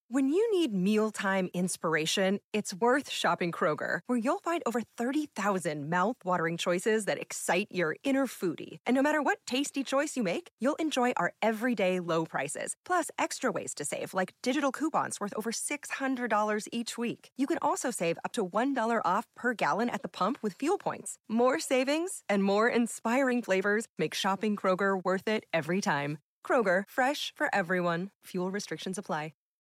When you need mealtime inspiration, it's worth shopping Kroger, where you'll find over 30,000 mouth-watering choices that excite your inner foodie. And no matter what tasty choice you make, you'll enjoy our everyday low prices, plus extra ways to save, like digital coupons worth over $600 each week. You can also save up to $1 off per gallon at the pump with fuel points. More savings and more inspiring flavors make shopping Kroger worth it every time. Kroger, fresh for everyone. Fuel restrictions apply.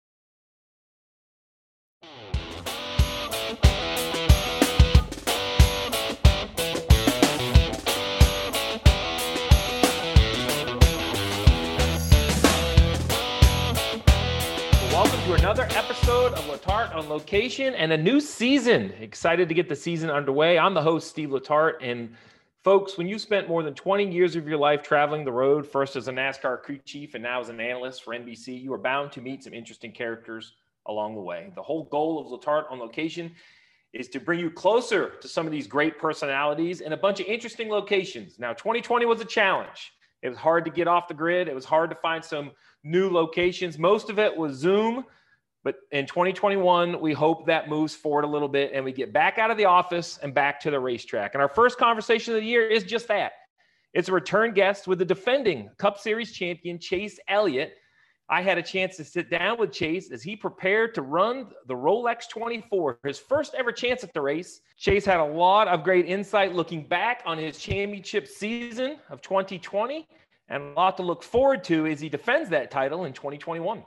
Welcome to another episode of Letarte on Location and a new season. Excited to get the season underway. I'm the host, Steve Letarte. And folks, when you spent more than 20 years of your life traveling the road, first as a NASCAR crew chief and now as an analyst for NBC, you are bound to meet some interesting characters along the way. The whole goal of Letarte on Location is to bring you closer to some of these great personalities in a bunch of interesting locations. Now, 2020 was a challenge. It was hard to get off the grid. It was hard to find some new locations. Most of it was Zoom, but in 2021, we hope that moves forward a little bit and we get back out of the office and back to the racetrack. And our first conversation of the year is just that. It's a return guest with the defending Cup Series champion, Chase Elliott. I had a chance to sit down with Chase as he prepared to run the Rolex 24, his first ever chance at the race. Chase had a lot of great insight looking back on his championship season of 2020 and a lot to look forward to as he defends that title in 2021.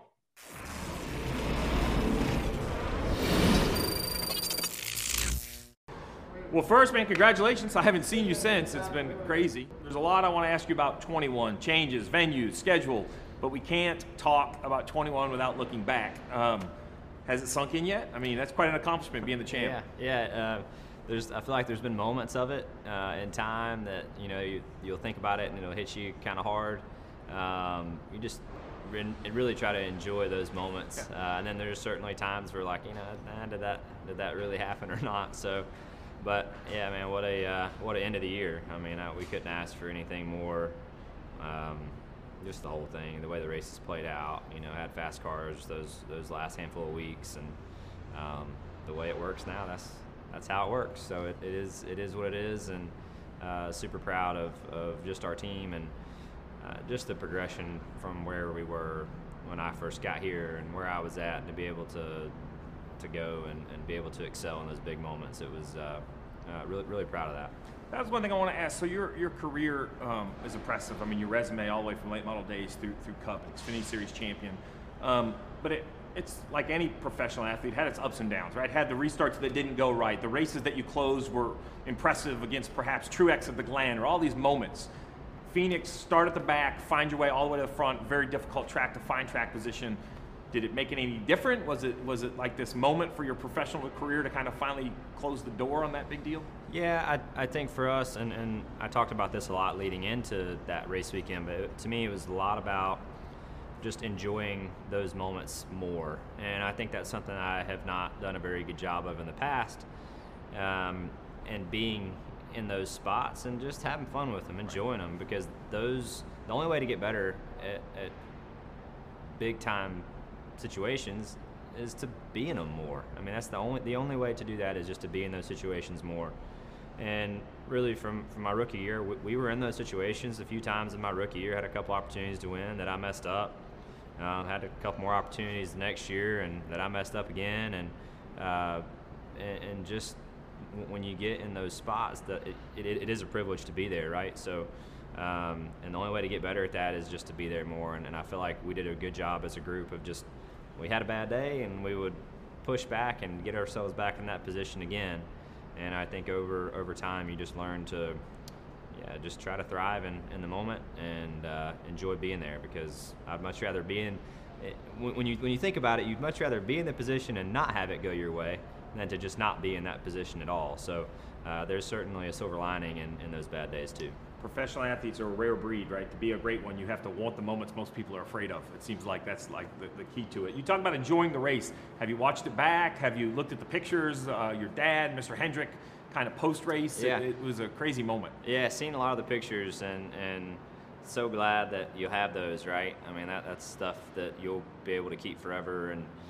Well, first, man, congratulations. I haven't seen you since. It's been crazy. There's a lot I want to ask you about 21, changes, venues, schedule, but we can't talk about 21 without looking back. Has it sunk in yet? I mean, that's quite an accomplishment, being the champ. Yeah. I feel like there's been moments of it in time that, you'll think about it and it'll hit you kind of hard. You just really try to enjoy those moments. Yeah. And then there's certainly times where did that really happen or not? So, but yeah, man, what an end of the year. I mean, we couldn't ask for anything more. Just the whole thing, the way the races played out, had fast cars those last handful of weeks, and the way it works now, that's how it works. So it is what it is, and super proud of just our team and just the progression from where we were when I first got here and where I was at, and to be able to go and be able to excel in those big moments. It was really proud of that. That was one thing I want to ask. So your career is impressive. I mean, your resume all the way from late model days through Cup, Xfinity Series champion. But it's like any professional athlete, had its ups and downs, right? Had the restarts that didn't go right. The races that you closed were impressive against perhaps Truex at the Glen, or all these moments. Phoenix, start at the back, find your way all the way to the front. Very difficult track to find track position. Did it make it any different? Was it like this moment for your professional career to kind of finally close the door on that big deal? Yeah, I think for us, and I talked about this a lot leading into that race weekend, but to me it was a lot about just enjoying those moments more. And I think that's something I have not done a very good job of in the past, and being in those spots and just having fun with them, enjoying them, because the only way to get better at big time situations is to be in them more. I mean, that's the only way to do that is just to be in those situations more. And really from my rookie year, we were in those situations a few times in my rookie year. Had a couple opportunities to win that I messed up. Had a couple more opportunities the next year and that I messed up again. And just when you get in those spots, it is a privilege to be there, right? So, and the only way to get better at that is just to be there more. And I feel like we did a good job as a group of just, we had a bad day and we would push back and get ourselves back in that position again. And I think over time you just learn to just try to thrive in the moment and enjoy being there, because I'd much rather be in when you think about it, you'd much rather be in the position and not have it go your way than to just not be in that position at all. So there's certainly a silver lining in those bad days too. Professional athletes are a rare breed, right? To be a great one, you have to want the moments most people are afraid of. It seems like that's like the key to it. You talk about enjoying the race. Have you watched it back? Have you looked at the pictures? Your dad, Mr. Hendrick, kind of post-race. Yeah. It was a crazy moment. Yeah, seen a lot of the pictures and so glad that you have those, right? I mean, that's stuff that you'll be able to keep forever,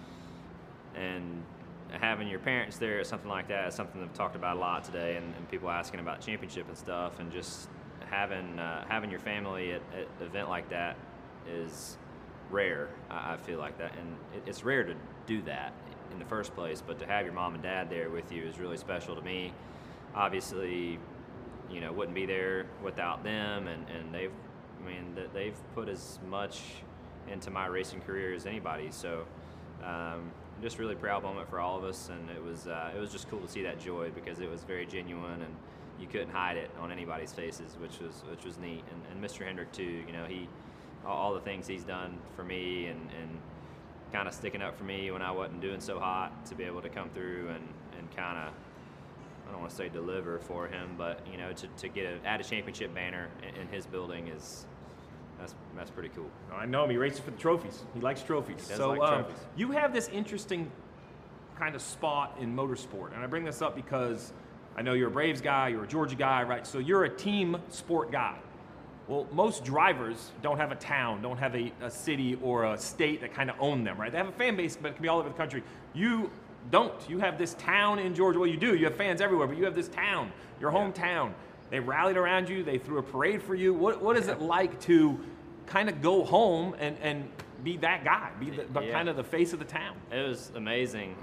and having your parents there or something like that is something that we've talked about a lot today, and people asking about championship and stuff, and just having your family at an event like that is rare. I feel like that, and it's rare to do that in the first place, but to have your mom and dad there with you is really special to me. Obviously, wouldn't be there without them, and they've put as much into my racing career as anybody. So just really proud moment for all of us, and it was just cool to see that joy, because it was very genuine, and you couldn't hide it on anybody's faces, which was neat. And Mr. Hendrick too, he all the things he's done for me, and kind of sticking up for me when I wasn't doing so hot, to be able to come through and kind of, I don't want to say deliver for him, but to add a championship banner in his building that's pretty cool. I know him. He races for the trophies. He likes trophies. He does like trophies. You have this interesting kind of spot in motorsport, and I bring this up because I know you're a Braves guy, you're a Georgia guy, right? So you're a team sport guy. Well, most drivers don't have a town, don't have a city or a state that kind of own them, right? They have a fan base, but it can be all over the country. You don't. You have this town in Georgia. Well, you do. You have fans everywhere, but you have this town, your hometown. They rallied around you. They threw a parade for you. What is it like to kind of go home and be that guy, kind of the face of the town? It was amazing.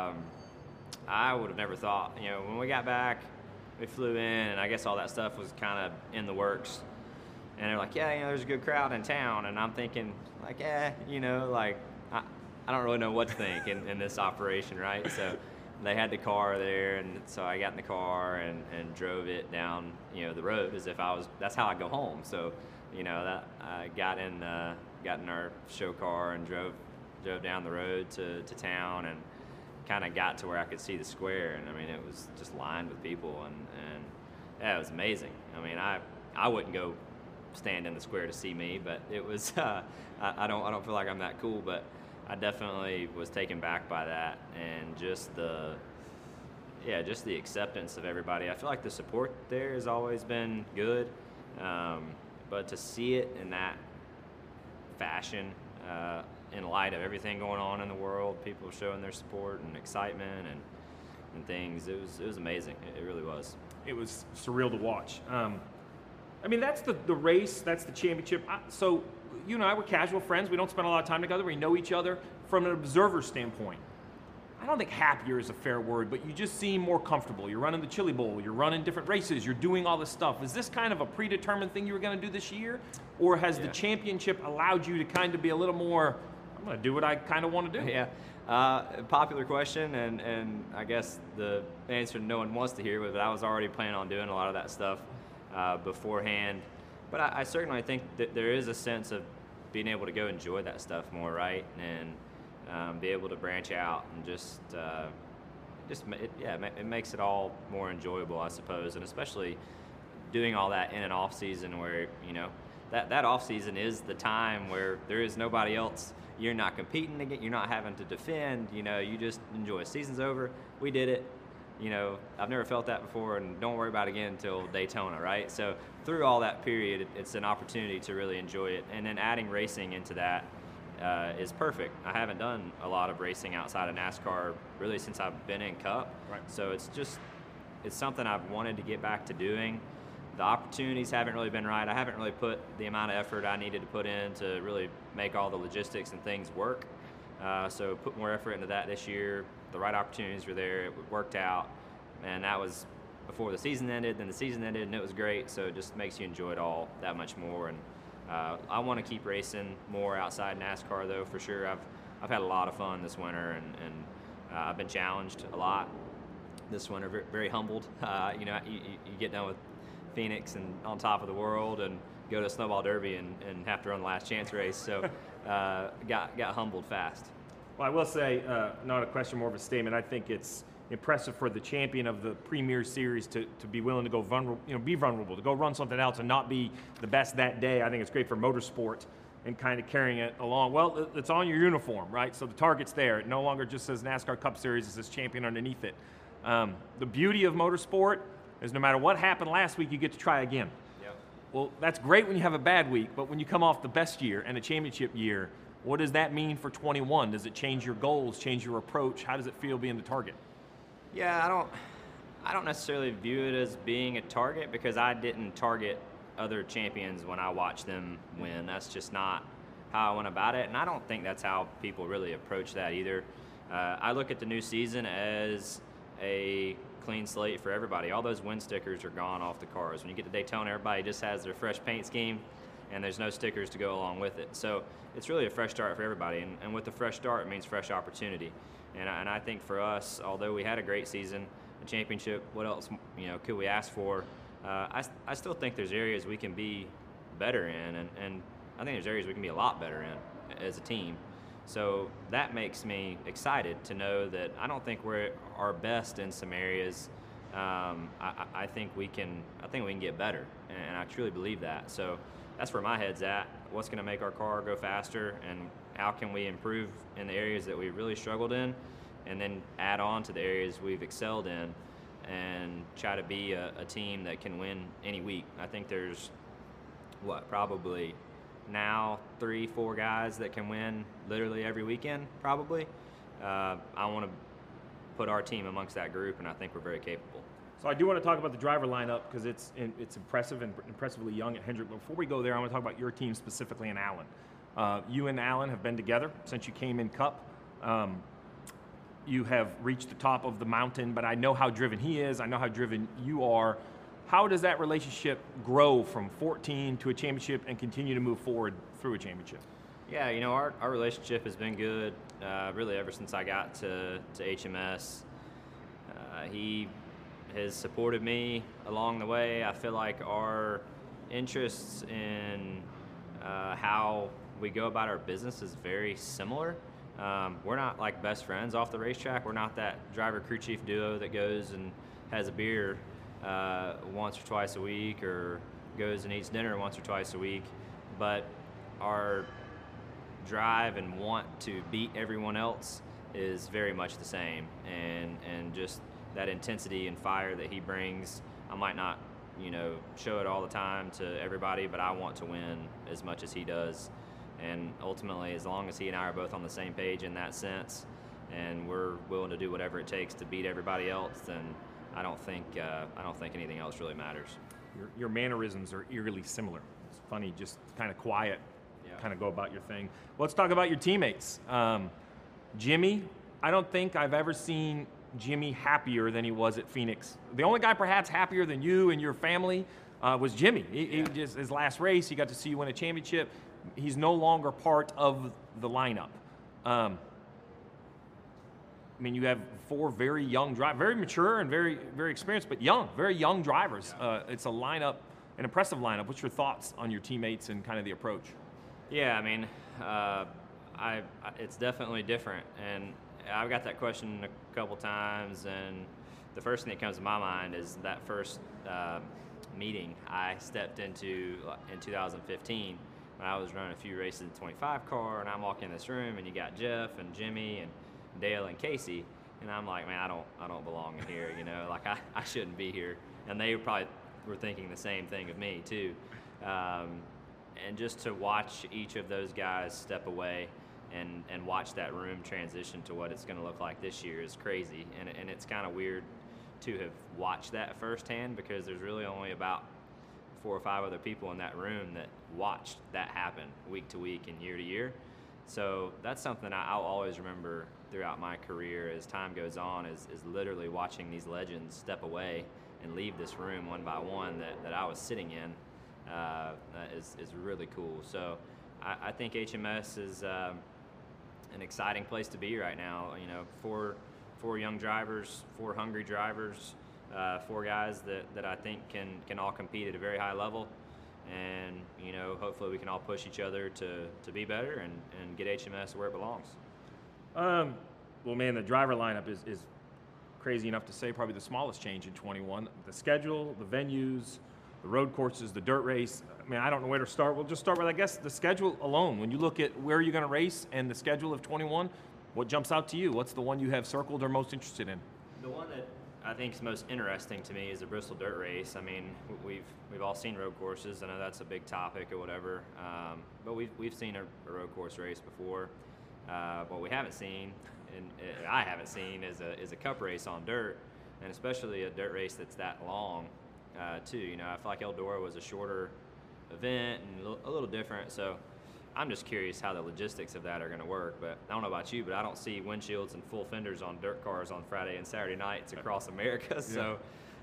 I would have never thought. When we got back, we flew in, and I guess all that stuff was kind of in the works. And they're like, yeah, there's a good crowd in town. And I'm thinking, like, I don't really know what to think in this operation, right? So they had the car there, and so I got in the car and drove it down, the road as if that's how I go home. So, that I got in our show car and drove down the road to town, and kind of got to where I could see the square. And I mean, it was just lined with people, and yeah, it was amazing. I mean, I wouldn't go stand in the square to see me, but it was I don't feel like I'm that cool, but I definitely was taken back by that, and just the acceptance of everybody. I feel like the support there has always been good, but to see it in that fashion, in light of everything going on in the world, people showing their support and excitement and things, it was amazing. It really was. It was surreal to watch. I mean, that's the race, that's the championship. So you and I were casual friends. We don't spend a lot of time together. We know each other. From an observer standpoint, I don't think happier is a fair word, but you just seem more comfortable. You're running the Chili Bowl. You're running different races. You're doing all this stuff. Is this kind of a predetermined thing you were going to do this year? Or has the championship allowed you to kind of be a little more, I'm going to do what I kind of want to do? Yeah. Popular question, and I guess the answer no one wants to hear, but I was already planning on doing a lot of that stuff beforehand. But I certainly think that there is a sense of being able to go enjoy that stuff more, right? And be able to branch out and it makes it all more enjoyable, I suppose. And especially doing all that in an off season where, that off season is the time where there is nobody else. You're not competing again. You're not having to defend. You just enjoy. Season's over. We did it. I've never felt that before, and don't worry about it again until Daytona, right? So through all that period, it's an opportunity to really enjoy it. And then adding racing into that is perfect. I haven't done a lot of racing outside of NASCAR really since I've been in Cup. Right. So it's something I've wanted to get back to doing. The opportunities haven't really been right. I haven't really put the amount of effort I needed to put in to really make all the logistics and things work. So put more effort into that this year. The right opportunities were there. It worked out. And that was before the season ended. Then the season ended, and it was great. So it just makes you enjoy it all that much more. And I want to keep racing more outside NASCAR, though, for sure. I've had a lot of fun this winter, and I've been challenged a lot this winter, very, very humbled. You get done with Phoenix and on top of the world, and go to a snowball derby and have to run the last chance race. So got humbled fast. Well, I will say, not a question, more of a statement. I think it's impressive for the champion of the Premier Series to be willing to go be vulnerable, to go run something else and not be the best that day. I think it's great for motorsport and kind of carrying it along. Well, it's on your uniform, right? So the target's there. It no longer just says NASCAR Cup Series. It says champion underneath it. The beauty of motorsport is no matter what happened last week, you get to try again. Yep. Well, that's great when you have a bad week, but when you come off the best year and a championship year, what does that mean for 21? Does it change your goals, change your approach? How does it feel being the target? Yeah, I don't necessarily view it as being a target because I didn't target other champions when I watched them win. That's just not how I went about it, and I don't think that's how people really approach that either. I look at the new season as a clean slate for everybody. All those win stickers are gone off the cars. When you get to Daytona, everybody just has their fresh paint scheme, and there's no stickers to go along with it. So it's really a fresh start for everybody, and with the fresh start, it means fresh opportunity. And I think for us, although we had a great season, a championship, what else could we ask for? I still think there's areas we can be better in, and I think there's areas we can be a lot better in as a team. So that makes me excited to know that I don't think we're our best in some areas. I think we can get better, and I truly believe that. So that's where my head's at. What's going to make our car go faster, and how can we improve in the areas that we really struggled in, and then add on to the areas we've excelled in, and try to be a team that can win any week. I think there's probably now 3-4 guys that can win literally every weekend, probably. I want to put our team amongst that group, and I think we're very capable. So I do want to talk about the driver lineup because it's impressive and impressively young at Hendrick. But before we go there, I want to talk about your team specifically in Allen. You and Allen have been together since you came in Cup. You have reached the top of the mountain, but I know how driven he is. I know how driven you are. How does that relationship grow from 14 to a championship and continue to move forward through a championship? Yeah, our relationship has been good really ever since I got to HMS. He has supported me along the way. I feel like our interests in how we go about our business is very similar. We're not like best friends off the racetrack. We're not that driver crew chief duo that goes and has a beer once or twice a week, or goes and eats dinner once or twice a week. But our drive and want to beat everyone else is very much the same, and just that intensity and fire that he brings. I might not show it all the time to everybody, but I want to win as much as he does. And ultimately, as long as he and I are both on the same page in that sense, and we're willing to do whatever it takes to beat everybody else, then I don't think anything else really matters. Your mannerisms are eerily similar. It's funny, just kind of quiet, kind of go about your thing. Let's talk about your teammates. Jimmy, I don't think I've ever seen Jimmy happier than he was at Phoenix. The only guy perhaps happier than you and your family was Jimmy. He just, his last race, he got to see you win a championship. He's no longer part of the lineup. You have 4 very young drivers, very mature and very, very experienced, but very young drivers. It's a lineup, an impressive lineup. What's your thoughts on your teammates and kind of the approach? Yeah, it's definitely different, and I've got that question a couple times, and the first thing that comes to my mind is that first meeting I stepped into in 2015 when I was running a few races in the 25 car, and I'm walking in this room, and you got Jeff and Jimmy and Dale and Casey, and I'm like, man, I don't belong in here, like I shouldn't be here. And they probably were thinking the same thing of me too. And just to watch each of those guys step away and watch that room transition to what it's going to look like this year is crazy. And it's kind of weird to have watched that firsthand, because there's really only about 4 or 5 other people in that room that watched that happen week to week and year to year. So that's something I'll always remember throughout my career as time goes on, is literally watching these legends step away and leave this room one by one that I was sitting in. That is really cool. So I think HMS is an exciting place to be right now. 4 young drivers, 4 hungry drivers, 4 guys that I think can all compete at a very high level. And hopefully we can all push each other to be better and get HMS where it belongs. Well, man, the driver lineup is crazy enough to say probably the smallest change in 21. The schedule, the venues, the road courses, the dirt race. I don't know where to start. We'll just start with, I guess, the schedule alone. When you look at where you're going to race and the schedule of 21, what jumps out to you? What's the one you have circled or most interested in? The one that I think is most interesting to me is the Bristol Dirt Race. I mean, we've all seen road courses. I know that's a big topic or whatever, but we've seen a road course race before. What we haven't seen, and I haven't seen, is a cup race on dirt, and especially a dirt race that's that long, too. You know, I feel like Eldora was a shorter event and a little different, so I'm just curious how the logistics of that are going to work. But I don't know about you, but I don't see windshields and full fenders on dirt cars on Friday and Saturday nights across America. So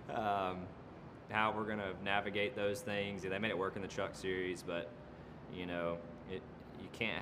how we're going to navigate those things. They made it work in the Truck Series, but you know, you can't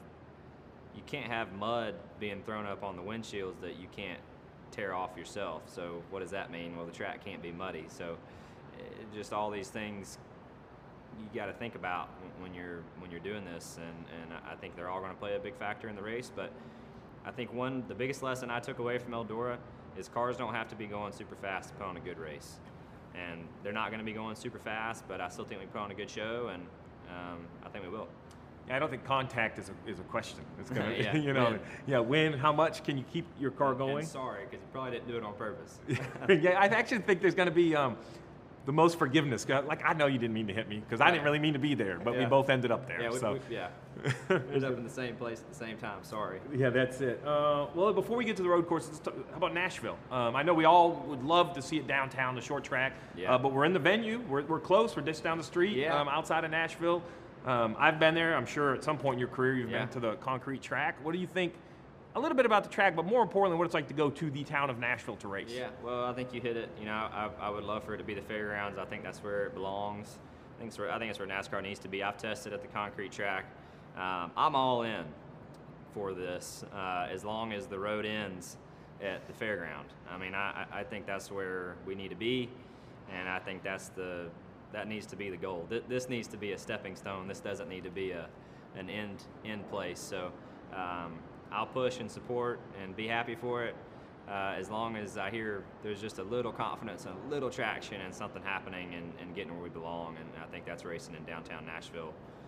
have mud being thrown up on the windshields that you can't tear off yourself. So what does that mean? Well, the track can't be muddy. So just all these things you got to think about when you're doing this, and I think they're all going to play a big factor in the race. But I think the biggest lesson I took away from Eldora is cars don't have to be going super fast to put on a good race, and they're not going to be going super fast, but I still think we put on a good show, and I think we will. Yeah, I don't think contact is a question. It's gonna, Yeah, when, how much can you keep your car going? And sorry, because you probably didn't do it on purpose. Yeah, I actually think there's going to be the most forgiveness. Like, I know you didn't mean to hit me because I didn't really mean to be there, but we both ended up there. Yeah, we ended up in the same place at the same time. Sorry. Yeah, that's it. Well, before we get to the road courses, how about Nashville? I know we all would love to see it downtown, the short track, but we're in the venue. We're close. We're just down the street outside of Nashville. I've been there. I'm sure at some point in your career you've been to the concrete track. What do you think? A little bit about the track, but more importantly, what it's like to go to the town of Nashville to race. Yeah, well, I think you hit it. You know, I would love for it to be the fairgrounds. I think that's where it belongs. I think it's where NASCAR needs to be. I've tested at the concrete track. I'm all in for this as long as the road ends at the fairground. I mean, I think that's where we need to be, and I think that needs to be the goal. This needs to be a stepping stone. This doesn't need to be an end place. So I'll push and support and be happy for it as long as I hear there's just a little confidence and a little traction and something happening and getting where we belong. And I think that's racing in downtown Nashville.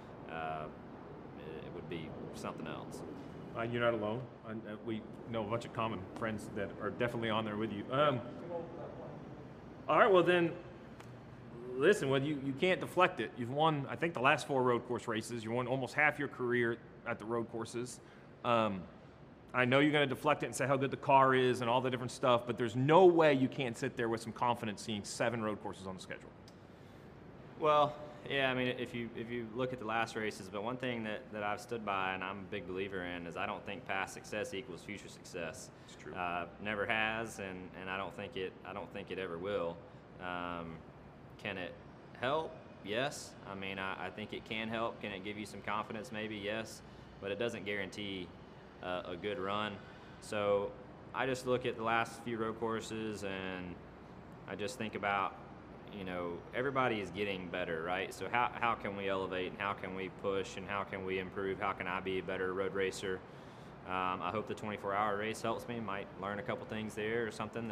It would be something else. You're not alone. We know a bunch of common friends that are definitely on there with you. All right, well then, listen, well, you can't deflect it. You've won, I think, the last 4 road course races. You won almost half your career at the road courses. I know you're going to deflect it and say how good the car is and all the different stuff, but there's no way you can't sit there with some confidence seeing 7 road courses on the schedule. Well, yeah, I mean, if you look at the last races, but one thing that I've stood by and I'm a big believer in is I don't think past success equals future success. It's true. Never has, and I don't think it ever will. Can it help? Yes. I mean, I think it can help. Can it give you some confidence? Maybe, yes. But it doesn't guarantee a good run. So I just look at the last few road courses and I just think about, everybody is getting better, right? So how can we elevate and how can we push and how can we improve? How can I be a better road racer? I hope the 24-hour race helps me. Might learn a couple things there or something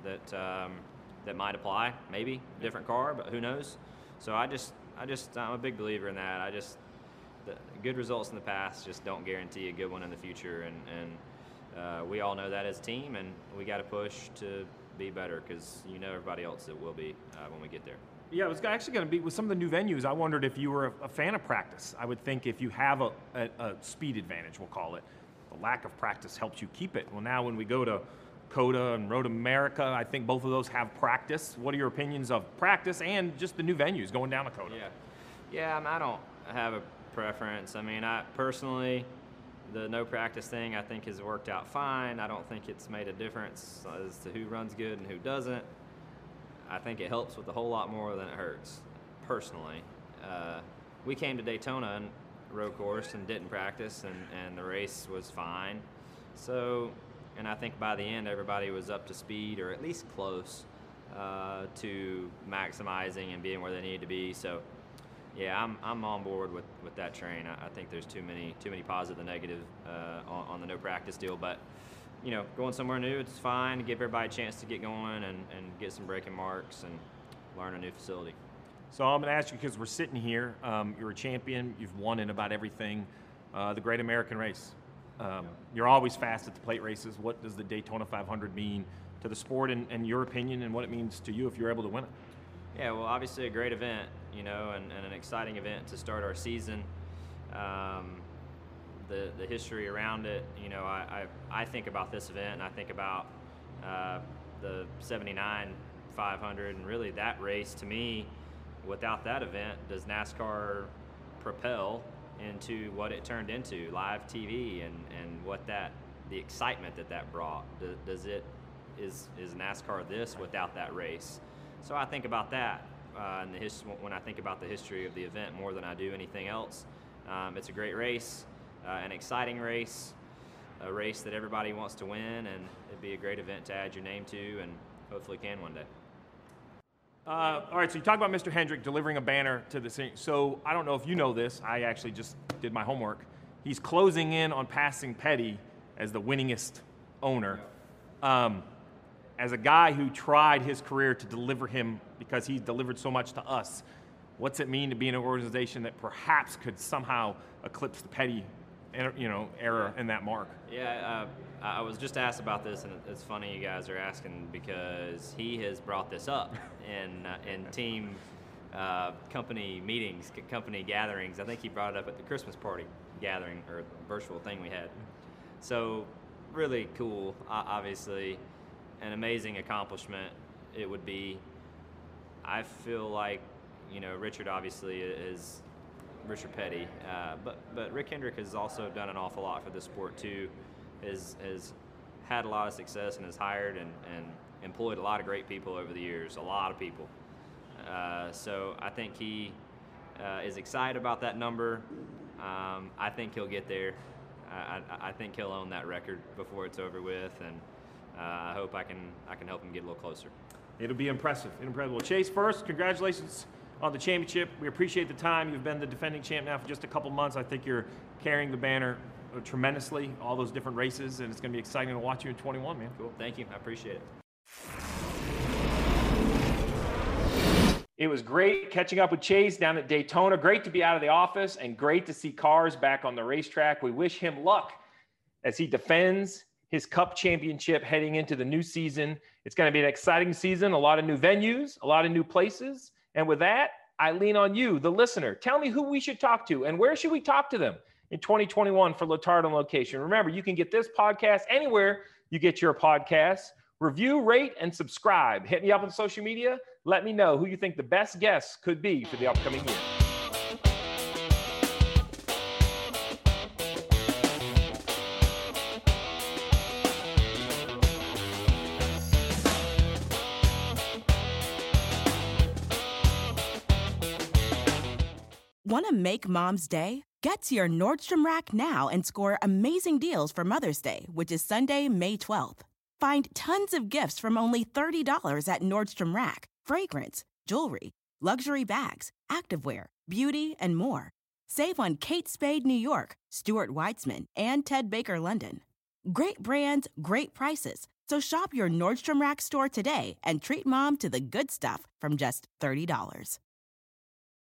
that might apply. Maybe different car, but who knows? So I'm a big believer in that. The good results in the past just don't guarantee a good one in the future, and we all know that as a team, and we got to push to be better because everybody else that will be when we get there. Yeah, it was actually going to be with some of the new venues. I wondered if you were a fan of practice. I would think if you have a speed advantage, we'll call it, the lack of practice helps you keep it. Well, now when we go to COTA and Road America, I think both of those have practice. What are your opinions of practice and just the new venues going down to COTA? Yeah, I don't have a preference. I mean, I personally, the no practice thing I think has worked out fine. I don't think it's made a difference as to who runs good and who doesn't. I think it helps with a whole lot more than it hurts, personally. We came to Daytona and road course and didn't practice, and the race was fine. So, and I think by the end everybody was up to speed or at least close to maximizing and being where they needed to be. So yeah, I'm on board with that train. I think there's too many positive and negative on the no practice deal. But going somewhere new, it's fine to give everybody a chance to get going and get some braking marks and learn a new facility. So I'm going to ask you, because we're sitting here, you're a champion, you've won in about everything, the Great American Race. You're always fast at the plate races. What does the Daytona 500 mean to the sport, and your opinion, and what it means to you if you're able to win it? Yeah, well, obviously a great event, and an exciting event to start our season. The history around it, I think about this event, and I think about the 79 500, and really that race, to me, without that event, does NASCAR propel into what it turned into, live TV, and what the excitement that brought? Is NASCAR this without that race? So I think about that when I think about the history of the event more than I do anything else. It's a great race, an exciting race, a race that everybody wants to win, and it'd be a great event to add your name to, and hopefully can one day. All right, so you talk about Mr. Hendrick delivering a banner to the scene. So I don't know if you know this. I actually just did my homework. He's closing in on passing Petty as the winningest owner. As a guy who tried his career to deliver him because he delivered so much to us, what's it mean to be in an organization that perhaps could somehow eclipse the Petty, era in that mark? Yeah, I was just asked about this, and it's funny you guys are asking because he has brought this up in team company meetings, company gatherings. I think he brought it up at the Christmas party gathering or virtual thing we had. So really cool, obviously. An amazing accomplishment it would be. I feel like, Richard obviously is Richard Petty, but Rick Hendrick has also done an awful lot for the sport too. Has had a lot of success and has hired and employed a lot of great people over the years, a lot of people. So I think he is excited about that number. I think he'll get there. I think he'll own that record before it's over with, and I hope I can help him get a little closer. It'll be impressive. Well, Chase, first, congratulations on the championship. We appreciate the time. You've been the defending champ now for just a couple months. I think you're carrying the banner tremendously, all those different races, and it's going to be exciting to watch you in 21, man. Cool. Thank you. I appreciate it. It was great catching up with Chase down at Daytona. Great to be out of the office and great to see cars back on the racetrack. We wish him luck as he defends his Cup championship heading into the new season. It's going to be an exciting season, a lot of new venues, a lot of new places. And with that, I lean on you, the listener. Tell me who we should talk to and where should we talk to them in 2021 for Letard on Location. Remember, you can get this podcast anywhere you get your podcasts. Review, rate, and subscribe. Hit me up on social media. Let me know who you think the best guests could be for the upcoming year. Want to make Mom's Day? Get to your Nordstrom Rack now and score amazing deals for Mother's Day, which is Sunday, May 12th. Find tons of gifts from only $30 at Nordstrom Rack. Fragrance, jewelry, luxury bags, activewear, beauty, and more. Save on Kate Spade New York, Stuart Weitzman, and Ted Baker London. Great brands, great prices. So shop your Nordstrom Rack store today and treat Mom to the good stuff from just $30.